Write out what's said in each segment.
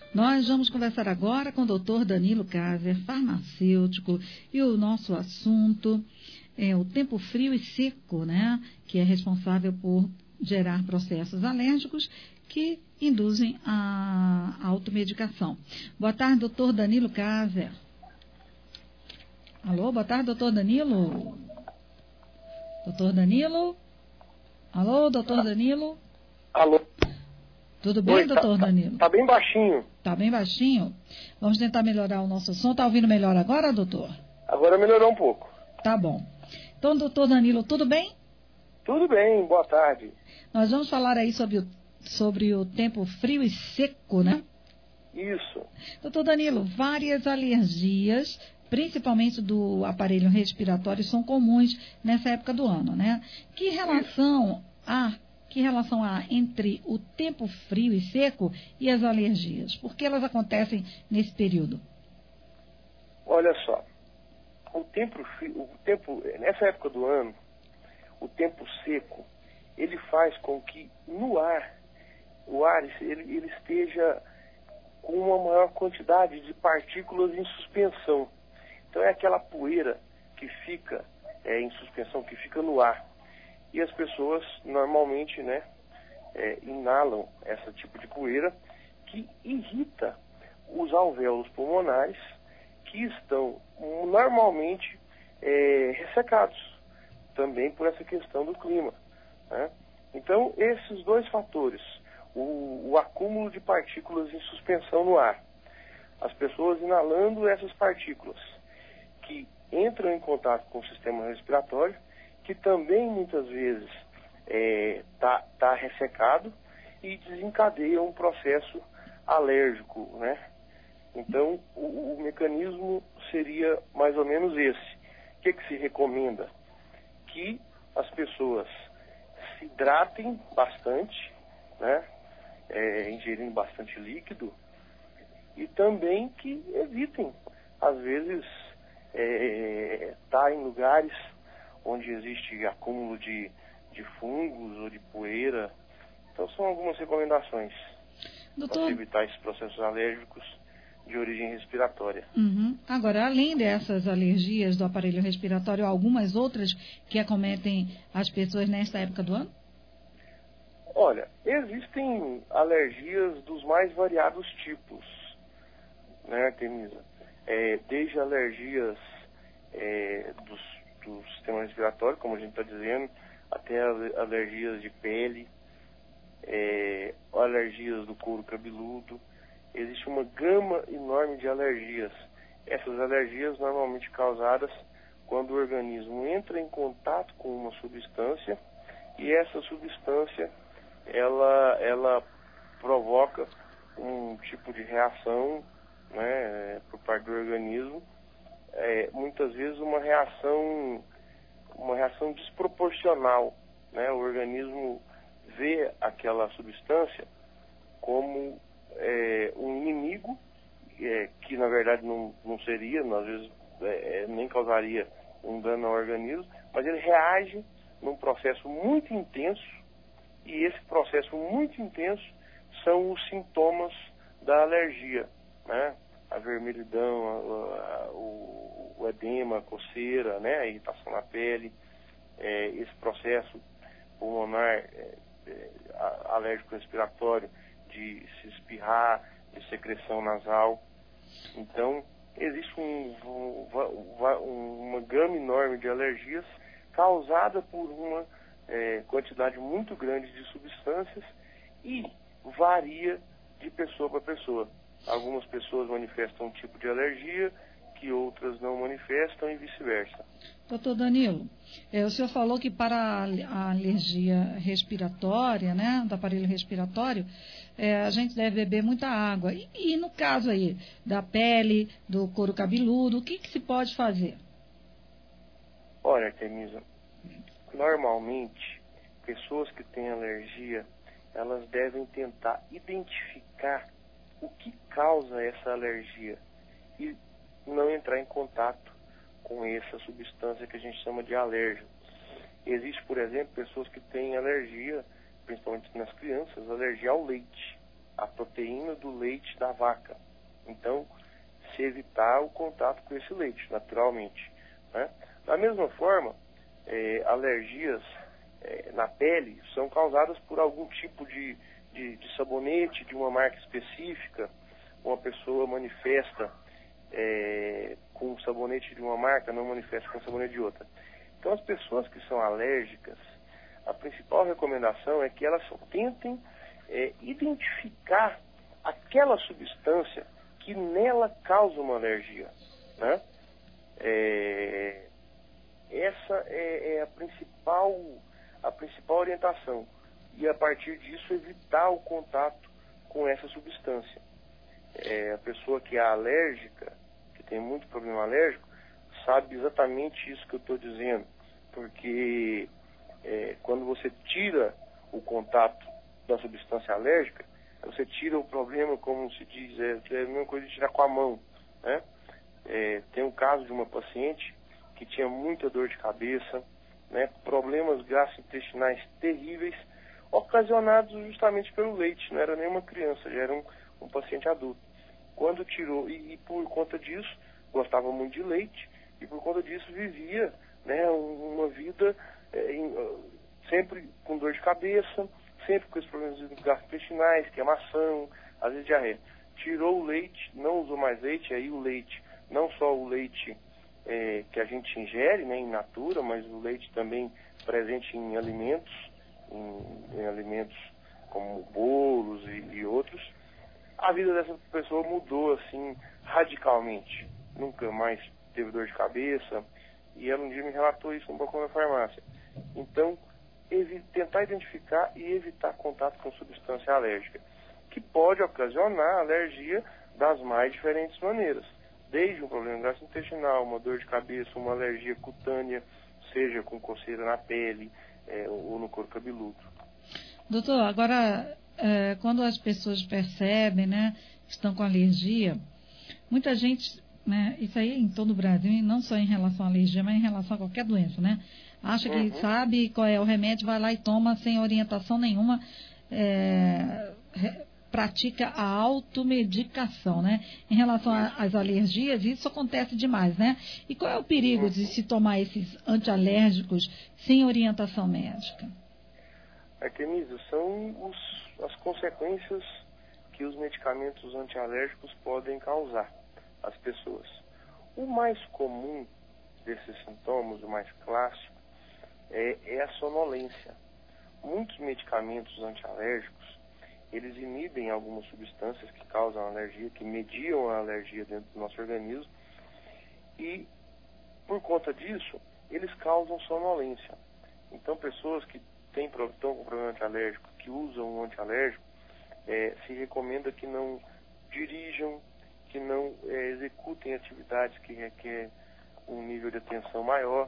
Nós vamos conversar agora com o Dr. Danilo Caser, farmacêutico, e o nosso assunto é o tempo frio e seco, né? Que é responsável por gerar processos alérgicos que induzem a automedicação. Boa tarde, doutor Danilo Caser. Alô, boa tarde, doutor Danilo. Doutor Danilo? Alô, doutor Danilo? Alô? Tudo bem, doutor Danilo? Tá bem baixinho. Tá bem baixinho? Vamos tentar melhorar o nosso som. Tá ouvindo melhor agora, doutor? Agora melhorou um pouco. Tá bom. Então, doutor Danilo, tudo bem? Tudo bem, boa tarde. Nós vamos falar aí sobre o tempo frio e seco, né? Isso. Doutor Danilo, várias alergias, principalmente do aparelho respiratório, são comuns nessa época do ano, né? Que relação há entre o tempo frio e seco e as alergias? Por que elas acontecem nesse período? Olha só, nessa época do ano, o tempo seco, ele faz com que no ar, o ar ele esteja com uma maior quantidade de partículas em suspensão. Então é aquela poeira que fica em suspensão, que fica no ar. E as pessoas normalmente, né, inalam esse tipo de poeira que irrita os alvéolos pulmonares, que estão normalmente ressecados, também por essa questão do clima, né? Então, esses dois fatores, o acúmulo de partículas em suspensão no ar, as pessoas inalando essas partículas, que entram em contato com o sistema respiratório, que também muitas vezes tá ressecado e desencadeia um processo alérgico, né? Então, o mecanismo seria mais ou menos esse. O que se recomenda? Que as pessoas se hidratem bastante, né? Ingerindo bastante líquido, e também que evitem, às vezes, estar em lugares onde existe acúmulo de fungos ou de poeira. Então são algumas recomendações para evitar esses processos alérgicos de origem respiratória. Uhum. Agora, além dessas alergias do aparelho respiratório, algumas outras que acometem as pessoas nesta época do ano? Olha, existem alergias dos mais variados tipos, né, Artemisa? Desde alergias do sistema respiratório, como a gente está dizendo, até alergias de pele, alergias do couro cabeludo. Existe uma gama enorme de alergias. Essas alergias normalmente causadas quando o organismo entra em contato com uma substância, e essa substância ela provoca um tipo de reação, né, por parte do organismo, muitas vezes uma reação desproporcional, né? O organismo vê aquela substância como um inimigo, que na verdade não seria, às vezes nem causaria um dano ao organismo, mas ele reage num processo muito intenso, e esse processo muito intenso são os sintomas da alergia, né? A vermelhidão, o edema, a coceira, né? A irritação na pele, esse processo pulmonar alérgico respiratório, de se espirrar, de secreção nasal. Então, existe uma gama enorme de alergias causada por uma quantidade muito grande de substâncias, e varia de pessoa para pessoa. Algumas pessoas manifestam um tipo de alergia que outras não manifestam, e vice-versa. Doutor Danilo, o senhor falou que para a alergia respiratória, né, do aparelho respiratório, a gente deve beber muita água. E no caso aí da pele, do couro cabeludo, o que se pode fazer? Olha, Artemisa, normalmente, pessoas que têm alergia, elas devem tentar identificar o que causa essa alergia e não entrar em contato com essa substância que a gente chama de alérgeno. Existe, por exemplo, pessoas que têm alergia, principalmente nas crianças, alergia ao leite. a proteína do leite da vaca. Então, se evitar o contato com esse leite, naturalmente, né? Da mesma forma, alergias na pele são causadas por algum tipo de sabonete de uma marca específica. Uma pessoa manifesta com sabonete de uma marca, não manifesta com sabonete de outra. Então, as pessoas que são alérgicas, a principal recomendação é que elas tentem identificar aquela substância que nela causa uma alergia, né? Essa é a principal orientação. E a partir disso evitar o contato com essa substância. A pessoa que é alérgica, que tem muito problema alérgico, sabe exatamente isso que eu estou dizendo. Porque quando você tira o contato da substância alérgica, você tira o problema, como se diz, é a mesma coisa de tirar com a mão, né? Tem um caso de uma paciente que tinha muita dor de cabeça, né, problemas gastrointestinais terríveis, ocasionados justamente pelo leite. Não era nem uma criança, já era um paciente adulto. Quando tirou, e por conta disso, gostava muito de leite, e por conta disso vivia, né, uma vida sempre com dor de cabeça, sempre com esses problemas gastrointestinais, queimação, às vezes diarreia. Tirou o leite, não usou mais leite, aí o leite, não só o leite que a gente ingere, né, in natura, mas o leite também presente em alimentos, em alimentos como bolos e outros. A vida dessa pessoa mudou assim radicalmente. Nunca mais teve dor de cabeça, e ela um dia me relatou isso no balcão da farmácia. Então, tentar identificar e evitar contato com substância alérgica, que pode ocasionar alergia das mais diferentes maneiras. Desde um problema gastrointestinal, uma dor de cabeça, uma alergia cutânea, seja com coceira na pele ou no couro cabeludo. Doutor, agora, quando as pessoas percebem, né, que estão com alergia, muita gente, né, isso aí em todo o Brasil, e não só em relação à alergia, mas em relação a qualquer doença, né, acha que sabe qual é o remédio, vai lá e toma sem orientação nenhuma, pratica a automedicação, né? Em relação às alergias, isso acontece demais, né? E qual é o perigo de se tomar esses antialérgicos sem orientação médica? Artemisa, são as consequências que os medicamentos antialérgicos podem causar às pessoas. O mais comum desses sintomas, o mais clássico, é a sonolência. Muitos medicamentos antialérgicos, eles inibem algumas substâncias que causam alergia, que mediam a alergia dentro do nosso organismo, e por conta disso, eles causam sonolência. Então, pessoas que estão com problema antialérgico, que usam um antialérgico, se recomenda que não dirijam, que não executem atividades que requerem um nível de atenção maior.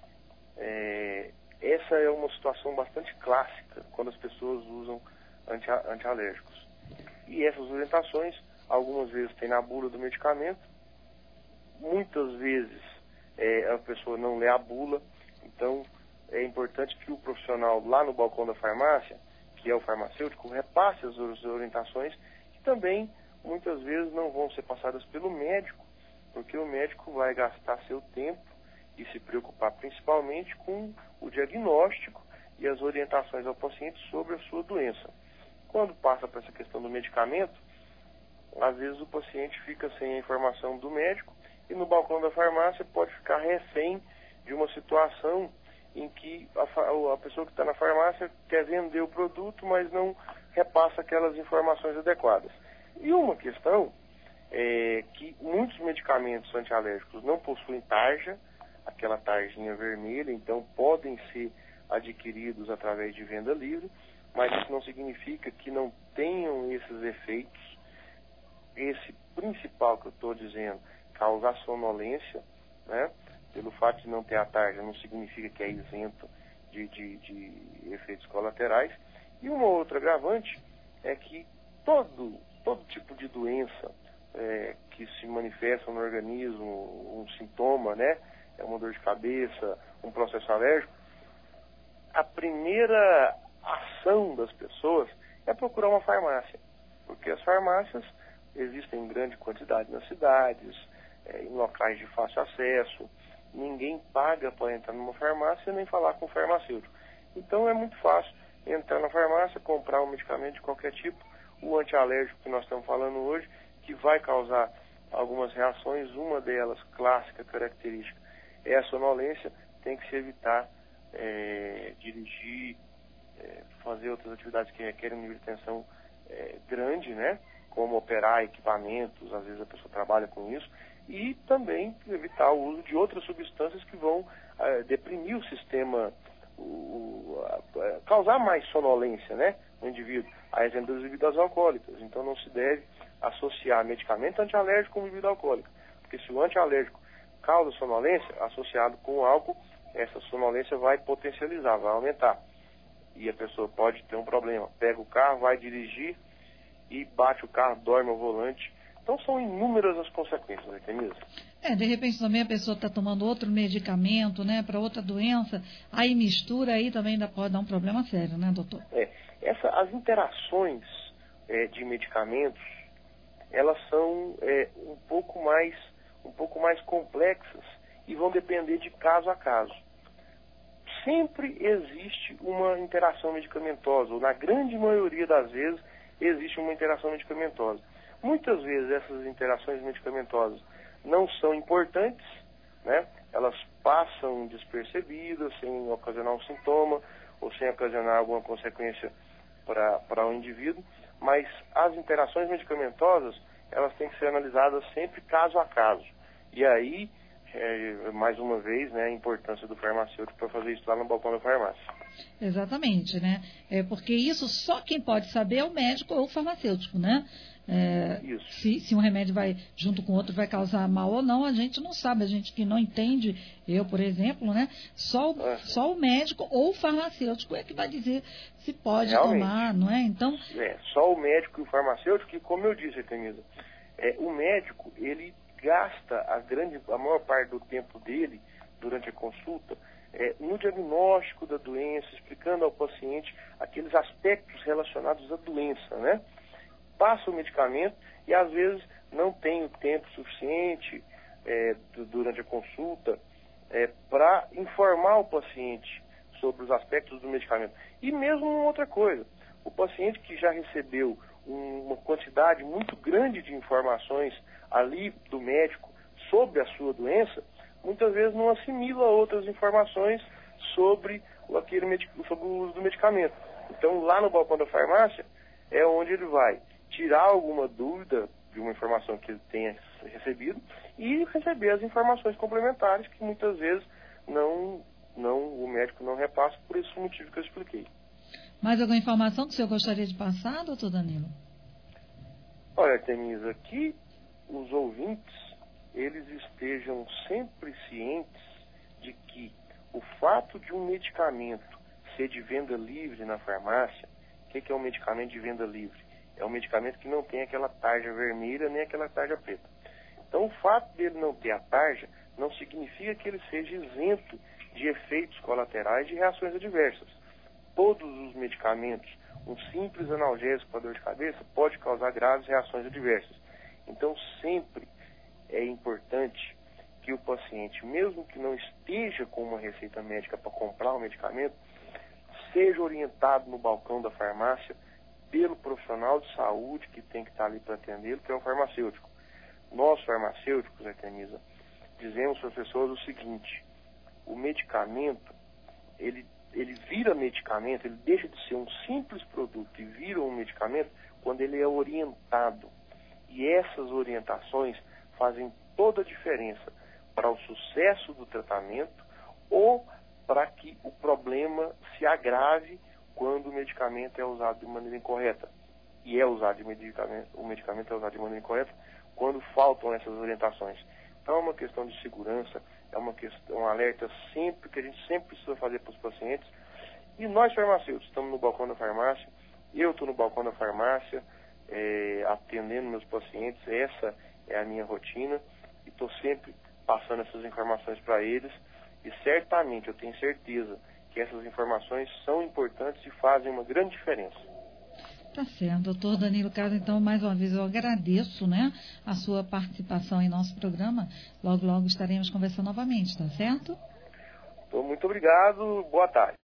Essa é uma situação bastante clássica quando as pessoas usam antialérgicos. E essas orientações, algumas vezes tem na bula do medicamento, muitas vezes a pessoa não lê a bula. Então é importante que o profissional lá no balcão da farmácia, que é o farmacêutico, repasse as orientações, que também muitas vezes não vão ser passadas pelo médico, porque o médico vai gastar seu tempo e se preocupar principalmente com o diagnóstico e as orientações ao paciente sobre a sua doença. Quando passa para essa questão do medicamento, às vezes o paciente fica sem a informação do médico e no balcão da farmácia pode ficar refém de uma situação em que a pessoa que está na farmácia quer vender o produto, mas não repassa aquelas informações adequadas. E uma questão é que muitos medicamentos antialérgicos não possuem tarja, aquela tarjinha vermelha, então podem ser adquiridos através de venda livre, mas isso não significa que não tenham esses efeitos. Esse principal que eu estou dizendo, causar sonolência, né? Pelo fato de não ter a tarja, não significa que é isento de efeitos colaterais. E uma outra agravante é que todo tipo de doença que se manifesta no organismo, um sintoma, né? É uma dor de cabeça, um processo alérgico, a primeira ação das pessoas é procurar uma farmácia. porque as farmácias existem em grande quantidade nas cidades, em locais de fácil acesso. Ninguém paga para entrar numa farmácia nem falar com o farmacêutico. Então é muito fácil entrar na farmácia, comprar um medicamento de qualquer tipo, o antialérgico que nós estamos falando hoje, que vai causar algumas reações, uma delas, clássica, característica, é a sonolência. Tem que se evitar dirigir, fazer outras atividades que requerem um nível de tensão grande, né? Como operar equipamentos, às vezes a pessoa trabalha com isso, e também evitar o uso de outras substâncias que vão deprimir o sistema, causar mais sonolência, né, no indivíduo, a exemplo das bebidas alcoólicas. Então não se deve associar medicamento antialérgico com bebida alcoólica, porque se o antialérgico causa sonolência, associado com o álcool, essa sonolência vai potencializar, vai aumentar. E a pessoa pode ter um problema, pega o carro, vai dirigir e bate o carro, dorme ao volante. Então são inúmeras as consequências, Artemisa. De repente também a pessoa está tomando outro medicamento, né, para outra doença, aí mistura, aí também ainda pode dar um problema sério, né, doutor? As interações de medicamentos, elas são um pouco mais complexas e vão depender de caso a caso. Sempre existe uma interação medicamentosa, ou na grande maioria das vezes existe uma interação medicamentosa. Muitas vezes essas interações medicamentosas não são importantes, né? Elas passam despercebidas, sem ocasionar um sintoma ou sem ocasionar alguma consequência para o indivíduo, mas as interações medicamentosas, elas têm que ser analisadas sempre caso a caso. E aí, mais uma vez, né, a importância do farmacêutico para fazer isso lá no balcão da farmácia. Exatamente, né? Porque isso só quem pode saber é o médico ou o farmacêutico, né? Isso. Se um remédio vai junto com outro vai causar mal ou não, a gente não sabe, a gente que não entende, eu, por exemplo, né? Só o médico ou o farmacêutico é que vai dizer se pode tomar, não é? Então... só o médico e o farmacêutico, que, como eu disse, Artemisa, o médico, ele gasta a maior parte do tempo dele, durante a consulta, no diagnóstico da doença, explicando ao paciente aqueles aspectos relacionados à doença, né? Passa o medicamento e às vezes não tem o tempo suficiente durante a consulta para informar o paciente sobre os aspectos do medicamento. E mesmo uma outra coisa, o paciente que já recebeu uma quantidade muito grande de informações ali do médico sobre a sua doença, muitas vezes não assimila outras informações sobre sobre o uso do medicamento. Então, lá no balcão da farmácia é onde ele vai tirar alguma dúvida de uma informação que ele tenha recebido e receber as informações complementares que muitas vezes o médico não repassa por esse motivo que eu expliquei. Mais alguma informação que o senhor gostaria de passar, doutor Danilo? Olha, Artemisa, que os ouvintes, eles estejam sempre cientes de que o fato de um medicamento ser de venda livre na farmácia, o que é um medicamento de venda livre? É um medicamento que não tem aquela tarja vermelha nem aquela tarja preta. Então, o fato dele não ter a tarja não significa que ele seja isento de efeitos colaterais de reações adversas. Todos os medicamentos, um simples analgésico para dor de cabeça, pode causar graves reações adversas. Então, sempre é importante que o paciente, mesmo que não esteja com uma receita médica para comprar o medicamento, seja orientado no balcão da farmácia pelo profissional de saúde que tem que estar ali para atendê-lo, que é o farmacêutico. Nós, farmacêuticos, Artemisa, dizemos para as pessoas o seguinte: o medicamento, ele vira medicamento, ele deixa de ser um simples produto e vira um medicamento quando ele é orientado. E essas orientações fazem toda a diferença para o sucesso do tratamento ou para que o problema se agrave quando o medicamento é usado de maneira incorreta. E o medicamento é usado de maneira incorreta quando faltam essas orientações. Então é uma questão de segurança, um alerta sempre que a gente sempre precisa fazer para os pacientes. E nós farmacêuticos estamos no balcão da farmácia, eu estou no balcão da farmácia, atendendo meus pacientes, essa é a minha rotina, e estou sempre passando essas informações para eles, e certamente, eu tenho certeza, que essas informações são importantes e fazem uma grande diferença. Tá certo, doutor Danilo Cásar, então, mais uma vez eu agradeço, né, a sua participação em nosso programa. Logo, logo estaremos conversando novamente, tá certo? Muito obrigado, boa tarde.